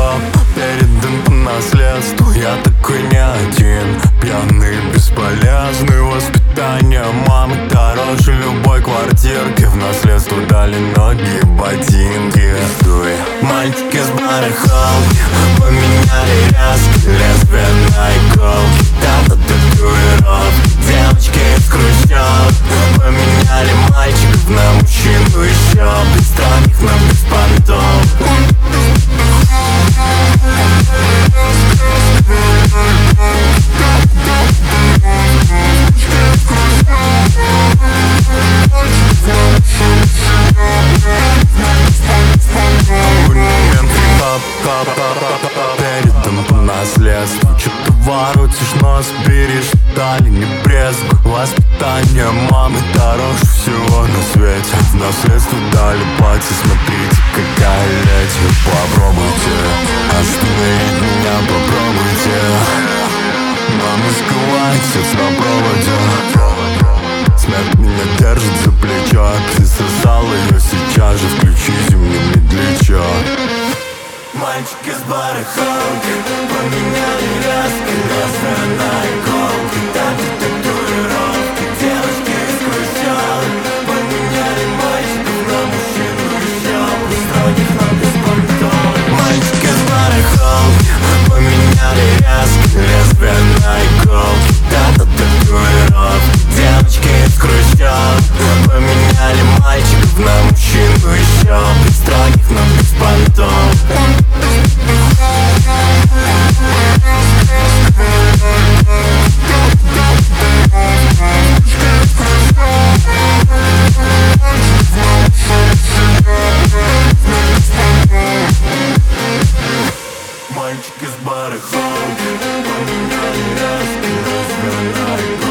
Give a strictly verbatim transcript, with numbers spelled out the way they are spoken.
барахол, передан по наследству. Я такой не один, пьяный, бесполезный. Воспитание мамы дороже любой квартирки. В наследство дали ноги и ботинки. Стой, мальчики с барахолки поменяли резко лезвие на иголки. Тата татуировки, девочки из хрущевок поменяли мальчиков на мужчину еще. Без странных, но без понтов. Передан по наследству. Чё ты воротишь нос, берешь дали, не брезгу. Воспитание мамы дороже всего на свете. В наследство дали пальцы, смотрите, какая леди. Попробуйте остановить меня, попробуйте. Мама сковается на проводе. Смерть меня держит за плечо. Присосал ее сейчас же, включите мне медлячок. Мальчики с барахолки поменяли резко лезвие на иголки. Тати татуировки, девочки из хрущевок поменяли мальчиков на мужчину еще. Без строгих, но без понтов. Мальчики с барахолки поменяли резко лезвие на иголки. Тати татуировки, девочки из хрущевок поменяли мальчиков на мужчину еще. Без строгих, но без понтов. Мальчики с барахолки поменяли резко лезвие на иголки.